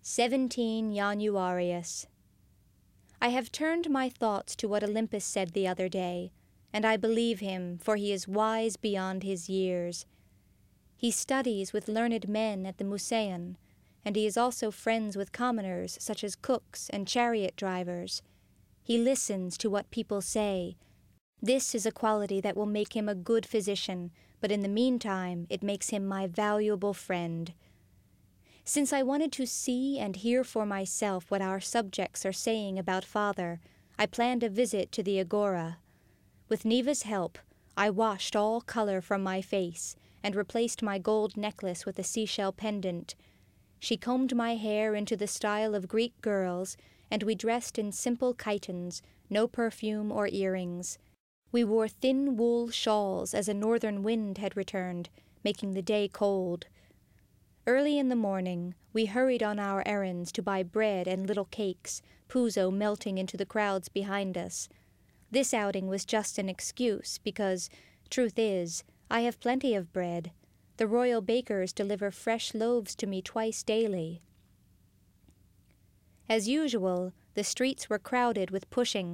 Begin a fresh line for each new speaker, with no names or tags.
17 Januarius. I have turned my thoughts to what Olympus said the other day, and I believe him, for he is wise beyond his years. He studies with learned men at the Museion, and he is also friends with commoners such as cooks and chariot drivers. He listens to what people say. This is a quality that will make him a good physician, but in the meantime it makes him my valuable friend. Since I wanted to see and hear for myself what our subjects are saying about Father, I planned a visit to the Agora. With Neva's help, I washed all color from my face and replaced my gold necklace with a seashell pendant. She combed my hair into the style of Greek girls, and we dressed in simple chitons, no perfume or earrings. We wore thin wool shawls as a northern wind had returned, making the day cold. Early in the morning, we hurried on our errands to buy bread and little cakes, Puzo melting into the crowds behind us. This outing was just an excuse because, truth is, I have plenty of bread. The royal bakers deliver fresh loaves to me twice daily. As usual, the streets were crowded with pushing